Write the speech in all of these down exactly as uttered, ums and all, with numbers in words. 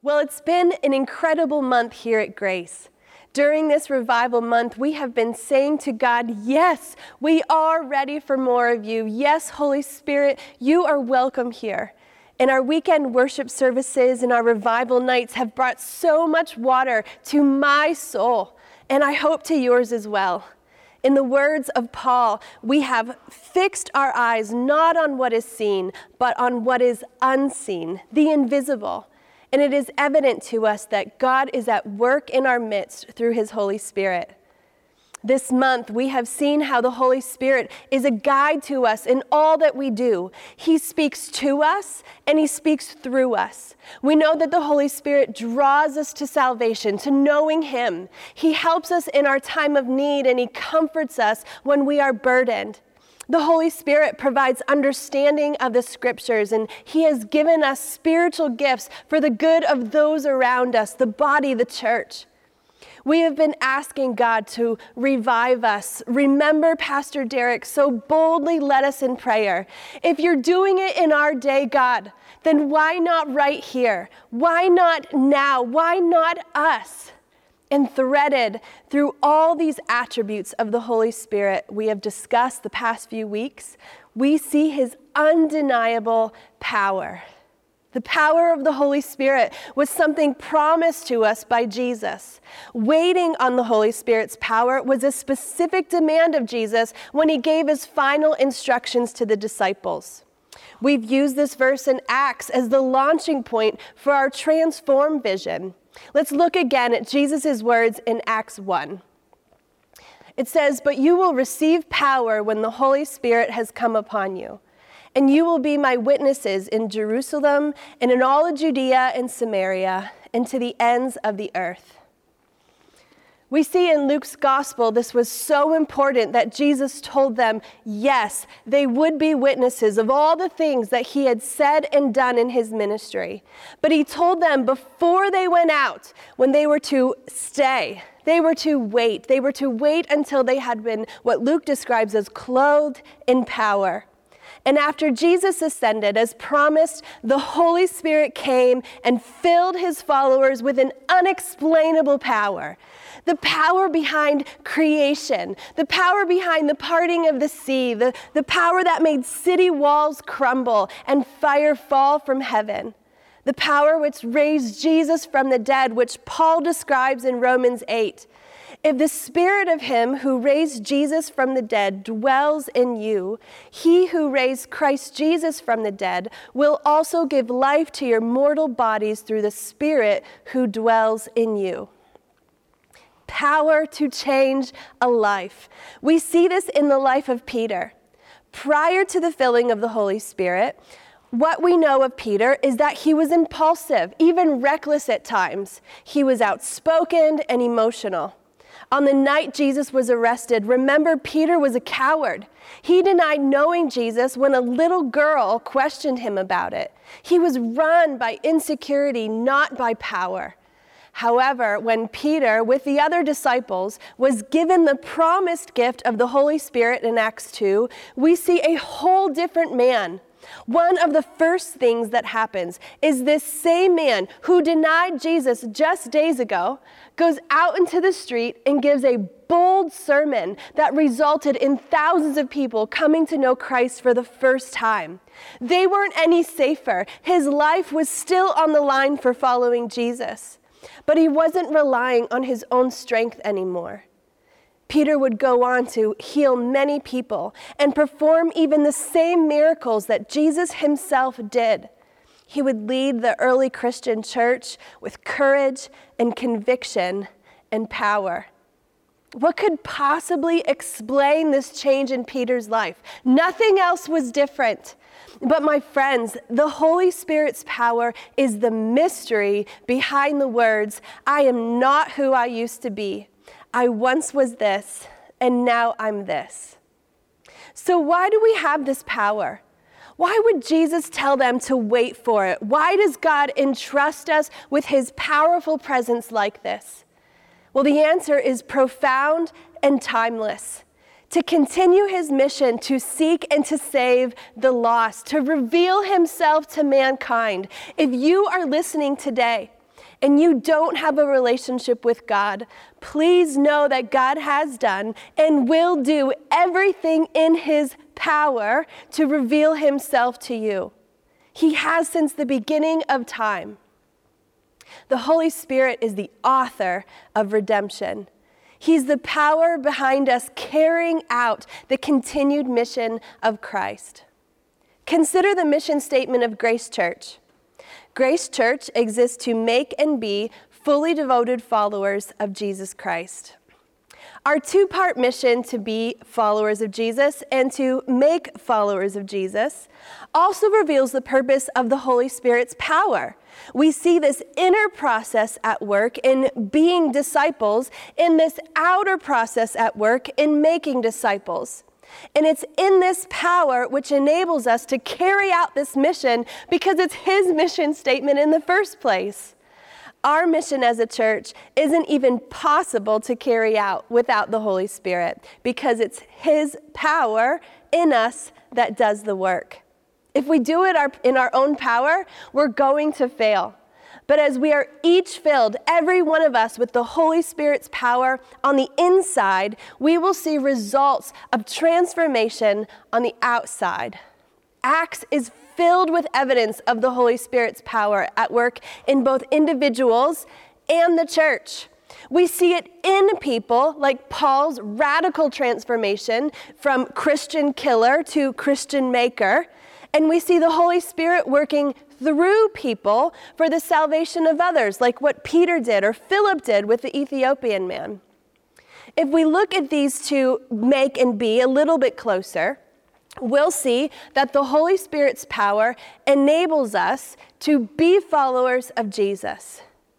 Well, it's been an incredible month here at Grace. During this revival month, we have been saying to God, yes, we are ready for more of you. Yes, Holy Spirit, you are welcome here. And our weekend worship services and our revival nights have brought so much water to my soul, and I hope to yours as well. In the words of Paul, we have fixed our eyes not on what is seen, but on what is unseen, the invisible. And it is evident to us that God is at work in our midst through his Holy Spirit. This month, we have seen how the Holy Spirit is a guide to us in all that we do. He speaks to us and he speaks through us. We know that the Holy Spirit draws us to salvation, to knowing him. He helps us in our time of need and he comforts us when we are burdened. The Holy Spirit provides understanding of the scriptures, and he has given us spiritual gifts for the good of those around us, the body, the church. We have been asking God to revive us. Remember Pastor Derek so boldly led us in prayer. If you're doing it in our day, God, then why not right here? Why not now? Why not us? And threaded through all these attributes of the Holy Spirit we have discussed the past few weeks, we see his undeniable power. The power of the Holy Spirit was something promised to us by Jesus. Waiting on the Holy Spirit's power was a specific demand of Jesus when he gave his final instructions to the disciples. We've used this verse in Acts as the launching point for our transform vision. Let's look again at Jesus' words in Acts one. It says, "But you will receive power when the Holy Spirit has come upon you, and you will be my witnesses in Jerusalem and in all of Judea and Samaria and to the ends of the earth." We see in Luke's gospel this was so important that Jesus told them, yes, they would be witnesses of all the things that he had said and done in his ministry. But he told them before they went out, when they were to stay, they were to wait. They were to wait until they had been what Luke describes as clothed in power. And after Jesus ascended, as promised, the Holy Spirit came and filled his followers with an unexplainable power. The power behind creation, the power behind the parting of the sea, the, the power that made city walls crumble and fire fall from heaven. The power which raised Jesus from the dead, which Paul describes in Romans eight. If the spirit of him who raised Jesus from the dead dwells in you, he who raised Christ Jesus from the dead will also give life to your mortal bodies through the Spirit who dwells in you. Power to change a life. We see this in the life of Peter. Prior to the filling of the Holy Spirit, what we know of Peter is that he was impulsive, even reckless at times. He was outspoken and emotional. On the night Jesus was arrested, remember, Peter was a coward. He denied knowing Jesus when a little girl questioned him about it. He was run by insecurity, not by power. However, when Peter, with the other disciples, was given the promised gift of the Holy Spirit in Acts two, we see a whole different man. One of the first things that happens is this same man who denied Jesus just days ago goes out into the street and gives a bold sermon that resulted in thousands of people coming to know Christ for the first time. They weren't any safer. His life was still on the line for following Jesus. But he wasn't relying on his own strength anymore. Peter would go on to heal many people and perform even the same miracles that Jesus himself did. He would lead the early Christian church with courage and conviction and power. What could possibly explain this change in Peter's life? Nothing else was different. But my friends, the Holy Spirit's power is the mystery behind the words, "I am not who I used to be. I once was this, and now I'm this." So why do we have this power? Why would Jesus tell them to wait for it? Why does God entrust us with his powerful presence like this? Well, the answer is profound and timeless. To continue his mission to seek and to save the lost, to reveal himself to mankind. If you are listening today and you don't have a relationship with God, please know that God has done and will do everything in his power to reveal himself to you. He has since the beginning of time. The Holy Spirit is the author of redemption. He's the power behind us carrying out the continued mission of Christ. Consider the mission statement of Grace Church. Grace Church exists to make and be fully devoted followers of Jesus Christ. Our two-part mission to be followers of Jesus and to make followers of Jesus also reveals the purpose of the Holy Spirit's power. We see this inner process at work in being disciples, in this outer process at work in making disciples. And it's in this power which enables us to carry out this mission because it's his mission statement in the first place. Our mission as a church isn't even possible to carry out without the Holy Spirit because it's his power in us that does the work. If we do it our, in our own power, we're going to fail. But as we are each filled, every one of us, with the Holy Spirit's power on the inside, we will see results of transformation on the outside. Acts is filled with evidence of the Holy Spirit's power at work in both individuals and the church. We see it in people like Paul's radical transformation from Christian killer to Christian maker. And we see the Holy Spirit working through people for the salvation of others, like what Peter did or Philip did with the Ethiopian man. If we look at these two make and be a little bit closer, we'll see that the Holy Spirit's power enables us to be followers of Jesus.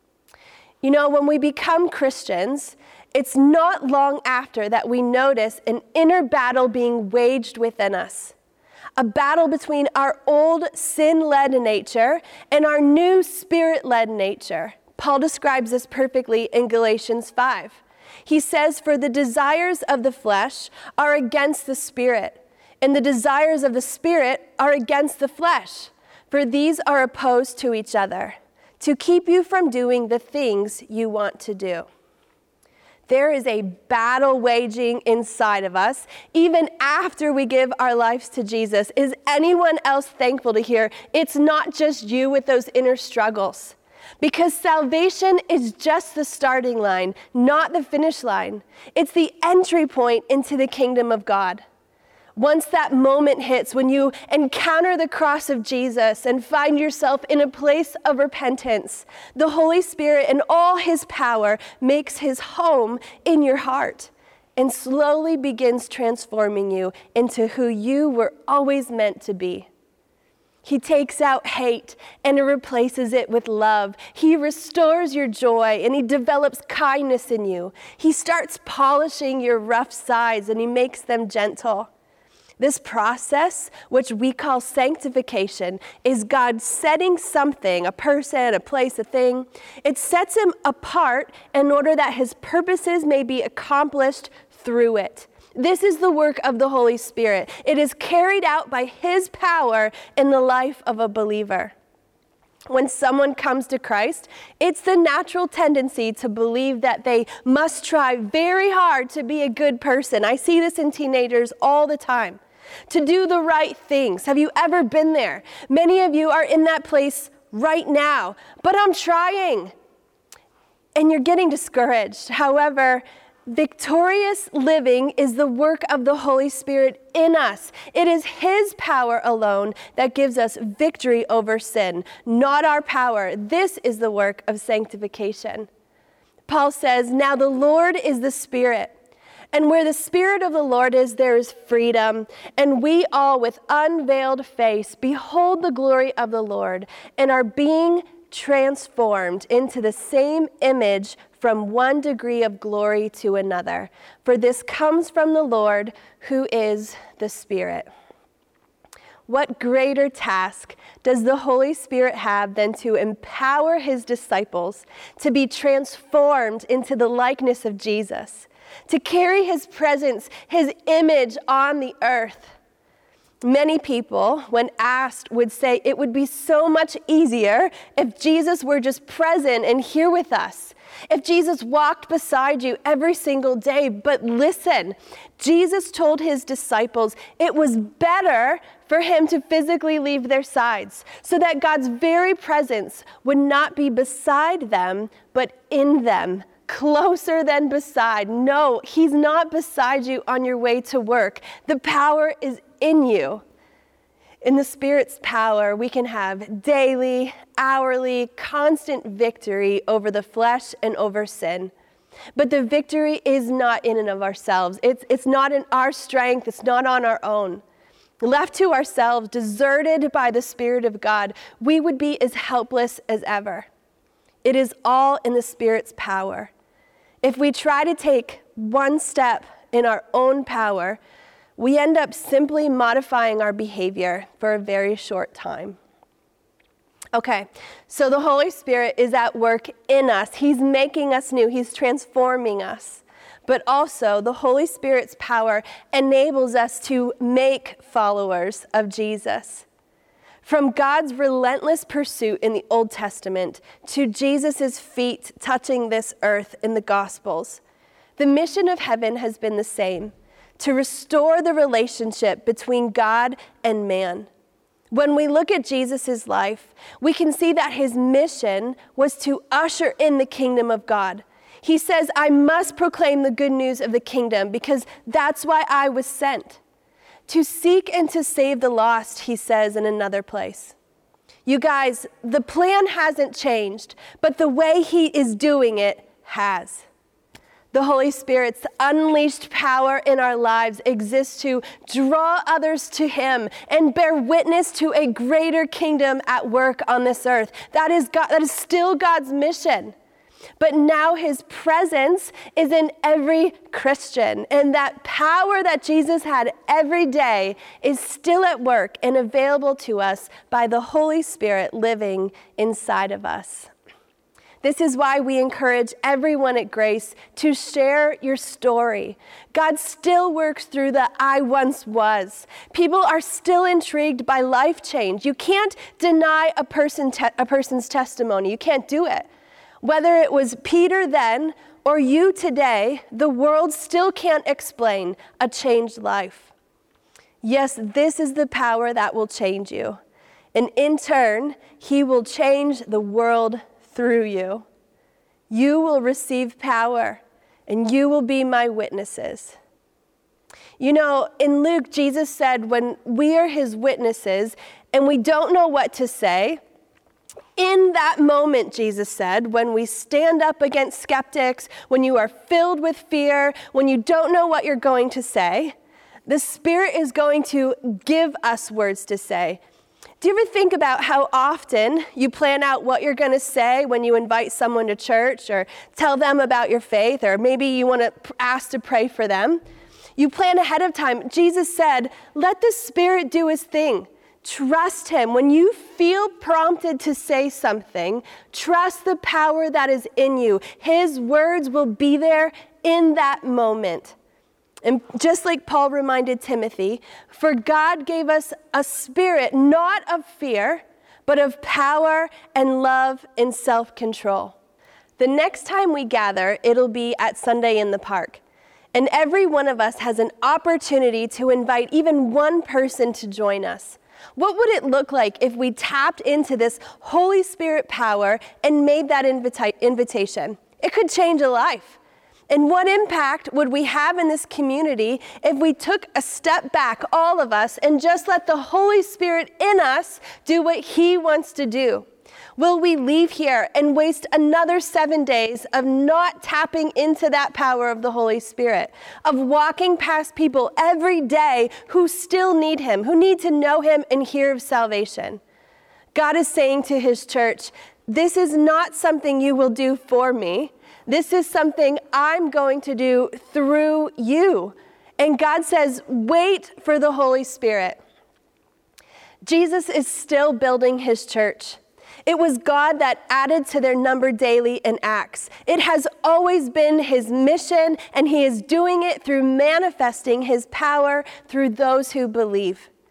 You know, when we become Christians, it's not long after that we notice an inner battle being waged within us. A battle between our old sin-led nature and our new spirit-led nature. Paul describes this perfectly in Galatians five. He says, "For the desires of the flesh are against the spirit, and the desires of the spirit are against the flesh, for these are opposed to each other, to keep you from doing the things you want to do." There is a battle waging inside of us, even after we give our lives to Jesus. Is anyone else thankful to hear it's not just you with those inner struggles? Because salvation is just the starting line, not the finish line. It's the entry point into the kingdom of God. Once that moment hits when you encounter the cross of Jesus and find yourself in a place of repentance, the Holy Spirit and all his power makes his home in your heart and slowly begins transforming you into who you were always meant to be. He takes out hate and replaces it with love. He restores your joy and he develops kindness in you. He starts polishing your rough sides and he makes them gentle. This process, which we call sanctification, is God setting something, a person, a place, a thing. It sets him apart in order that his purposes may be accomplished through it. This is the work of the Holy Spirit. It is carried out by his power in the life of a believer. When someone comes to Christ, it's the natural tendency to believe that they must try very hard to be a good person. I see this in teenagers all the time. To do the right things. Have you ever been there? Many of you are in that place right now, but I'm trying. And you're getting discouraged. However, victorious living is the work of the Holy Spirit in us. It is his power alone that gives us victory over sin, not our power. This is the work of sanctification. Paul says, "Now the Lord is the Spirit. And where the Spirit of the Lord is, there is freedom. And we all, with unveiled face, behold the glory of the Lord and are being transformed into the same image from one degree of glory to another. For this comes from the Lord, who is the Spirit." What greater task does the Holy Spirit have than to empower his disciples to be transformed into the likeness of Jesus? To carry his presence, his image on the earth. Many people, when asked, would say it would be so much easier if Jesus were just present and here with us. If Jesus walked beside you every single day. But listen, Jesus told his disciples it was better for him to physically leave their sides so that God's very presence would not be beside them, but in them. Closer than beside. No, he's not beside you on your way to work. The power is in you. In the Spirit's power, we can have daily, hourly, constant victory over the flesh and over sin. But the victory is not in and of ourselves. It's, it's not in our strength. It's not on our own. Left to ourselves, deserted by the Spirit of God, we would be as helpless as ever. It is all in the Spirit's power. If we try to take one step in our own power, we end up simply modifying our behavior for a very short time. Okay, so the Holy Spirit is at work in us. He's making us new. He's transforming us. But also, the Holy Spirit's power enables us to make followers of Jesus. From God's relentless pursuit in the Old Testament to Jesus' feet touching this earth in the Gospels, the mission of heaven has been the same: to restore the relationship between God and man. When we look at Jesus' life, we can see that his mission was to usher in the kingdom of God. He says, I must proclaim the good news of the kingdom because that's why I was sent. To seek and to save the lost, he says in another place. You guys, the plan hasn't changed, but the way he is doing it has. The Holy Spirit's unleashed power in our lives exists to draw others to him and bear witness to a greater kingdom at work on this earth. That is God, that is still God's mission. But now his presence is in every Christian, and that power that Jesus had every day is still at work and available to us by the Holy Spirit living inside of us. This is why we encourage everyone at Grace to share your story. God still works through the I once was. People are still intrigued by life change. You can't deny a person te- a person's testimony. You can't do it. Whether it was Peter then or you today, the world still can't explain a changed life. Yes, this is the power that will change you. And in turn, he will change the world through you. You will receive power, and you will be my witnesses. You know, in Luke, Jesus said when we are his witnesses and we don't know what to say, in that moment, Jesus said, when we stand up against skeptics, when you are filled with fear, when you don't know what you're going to say, the Spirit is going to give us words to say. Do you ever think about how often you plan out what you're going to say when you invite someone to church or tell them about your faith, or maybe you want to ask to pray for them? You plan ahead of time. Jesus said, let the Spirit do his thing. Trust him. When you feel prompted to say something, trust the power that is in you. His words will be there in that moment. And just like Paul reminded Timothy, for God gave us a spirit not of fear, but of power and love and self-control. The next time we gather, it'll be at Sunday in the Park. And every one of us has an opportunity to invite even one person to join us. What would it look like if we tapped into this Holy Spirit power and made that invita- invitation? It could change a life. And what impact would we have in this community if we took a step back, all of us, and just let the Holy Spirit in us do what he wants to do? Will we leave here and waste another seven days of not tapping into that power of the Holy Spirit, of walking past people every day who still need him, who need to know him and hear of salvation? God is saying to his church, this is not something you will do for me. This is something I'm going to do through you. And God says, wait for the Holy Spirit. Jesus is still building his church. It was God that added to their number daily in Acts. It has always been his mission, and he is doing it through manifesting his power through those who believe.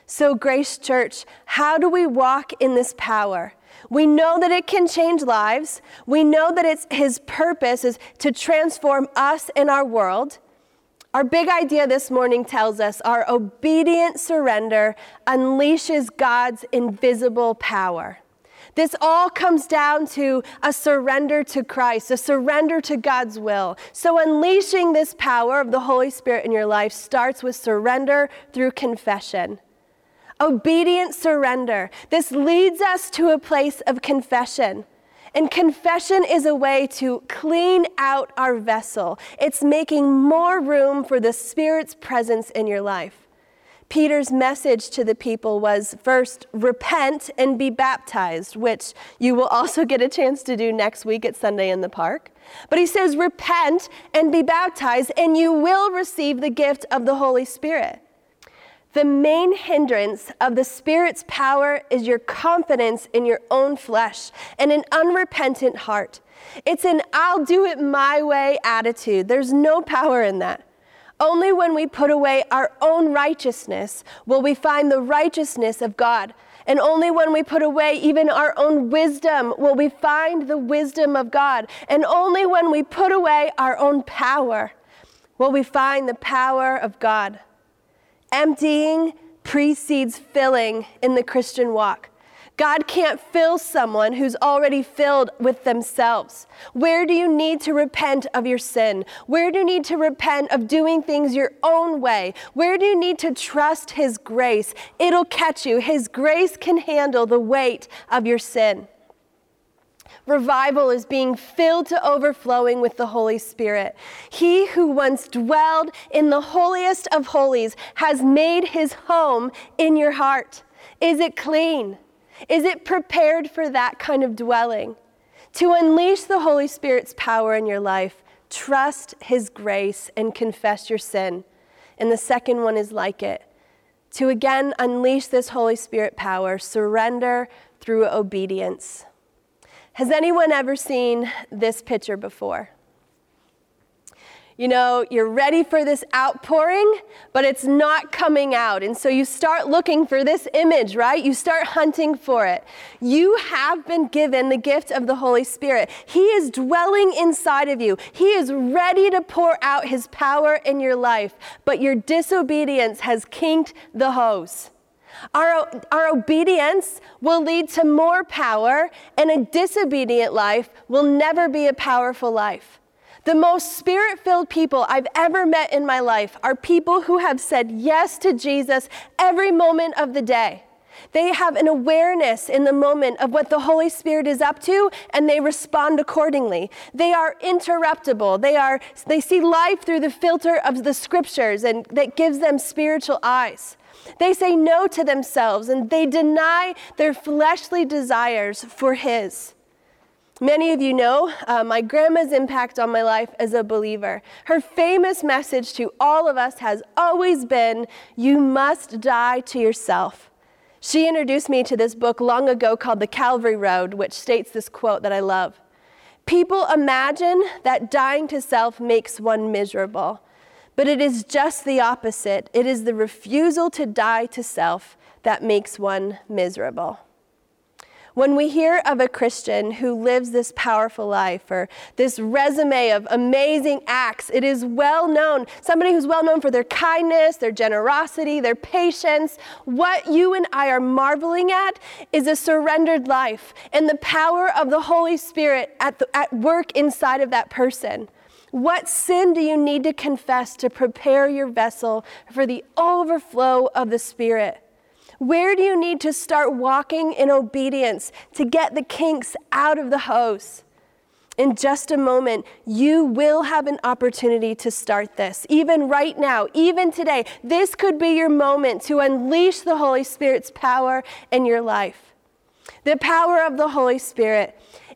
So, Grace Church, how do we walk in this power? We know that it can change lives. We know that it's His purpose is to transform us and our world. Our big idea this morning tells us our obedient surrender unleashes God's invisible power. This all comes down to a surrender to Christ, a surrender to God's will. So unleashing this power of the Holy Spirit in your life starts with surrender through confession. Obedient surrender. This leads us to a place of confession. And confession is a way to clean out our vessel. It's making more room for the Spirit's presence in your life. Peter's message to the people was, first, repent and be baptized, which you will also get a chance to do next week at Sunday in the Park. But he says, repent and be baptized, and you will receive the gift of the Holy Spirit. The main hindrance of the Spirit's power is your confidence in your own flesh and an unrepentant heart. It's an I'll do it my way attitude. There's no power in that. Only when we put away our own righteousness will we find the righteousness of God. And only when we put away even our own wisdom will we find the wisdom of God. And only when we put away our own power will we find the power of God. Emptying precedes filling in the Christian walk. God can't fill someone who's already filled with themselves. Where do you need to repent of your sin? Where do you need to repent of doing things your own way? Where do you need to trust His grace? It'll catch you. His grace can handle the weight of your sin. Revival is being filled to overflowing with the Holy Spirit. He who once dwelled in the holiest of holies has made His home in your heart. Is it clean? Is it prepared for that kind of dwelling? To unleash the Holy Spirit's power in your life, trust His grace and confess your sin. And the second one is like it. To again unleash this Holy Spirit power, surrender through obedience. Has anyone ever seen this picture before? You know, you're ready for this outpouring, but it's not coming out. And so you start looking for this image, right? You start hunting for it. You have been given the gift of the Holy Spirit. He is dwelling inside of you. He is ready to pour out His power in your life, but your disobedience has kinked the hose. Our, our obedience will lead to more power, and a disobedient life will never be a powerful life. The most Spirit-filled people I've ever met in my life are people who have said yes to Jesus every moment of the day. They have an awareness in the moment of what the Holy Spirit is up to, and they respond accordingly. They are interruptible. They are, they see life through the filter of the Scriptures, and that gives them spiritual eyes. They say no to themselves, and they deny their fleshly desires for His. Many of you know uh, my grandma's impact on my life as a believer. Her famous message to all of us has always been, you must die to yourself. She introduced me to this book long ago called The Calvary Road, which states this quote that I love. People imagine that dying to self makes one miserable, but it is just the opposite. It is the refusal to die to self that makes one miserable. When we hear of a Christian who lives this powerful life or this resume of amazing acts, it is well known, somebody who's well known for their kindness, their generosity, their patience. What you and I are marveling at is a surrendered life and the power of the Holy Spirit at, the, at work inside of that person. What sin do you need to confess to prepare your vessel for the overflow of the Spirit? Where do you need to start walking in obedience to get the kinks out of the hose? In just a moment, you will have an opportunity to start this. Even right now, even today, this could be your moment to unleash the Holy Spirit's power in your life. The power of the Holy Spirit.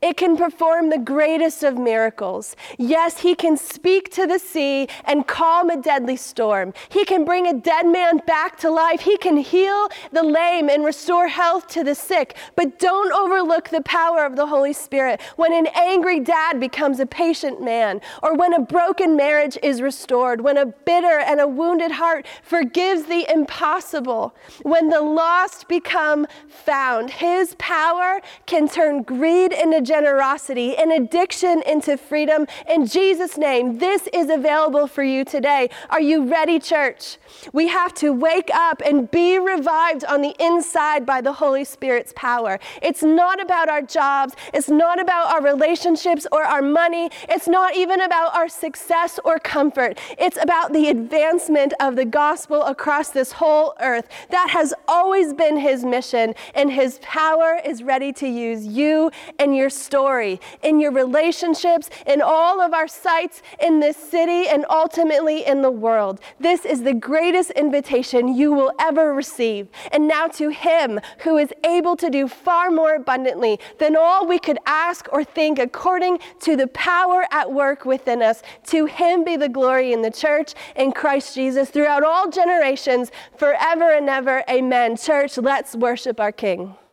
It can perform the greatest of miracles. Yes, he can speak to the sea and calm a deadly storm. He can bring a dead man back to life. He can heal the lame and restore health to the sick. But don't overlook the power of the Holy Spirit when an angry dad becomes a patient man, or when a broken marriage is restored, when a bitter and a wounded heart forgives the impossible, when the lost become found. His power can turn greed into generosity and addiction into freedom. In Jesus' name, this is available for you today. Are you ready, church? We have to wake up and be revived on the inside by the Holy Spirit's power. It's not about our jobs. It's not about our relationships or our money. It's not even about our success or comfort. It's about the advancement of the gospel across this whole earth. That has always been his mission, and his power is ready to use you and your story, in your relationships, in all of our sites in this city, and ultimately in the world. This is the greatest invitation you will ever receive. And now to him who is able to do far more abundantly than all we could ask or think, according to the power at work within us, to him be the glory in the church in Christ Jesus throughout all generations, forever and ever. Amen. Church, let's worship our King.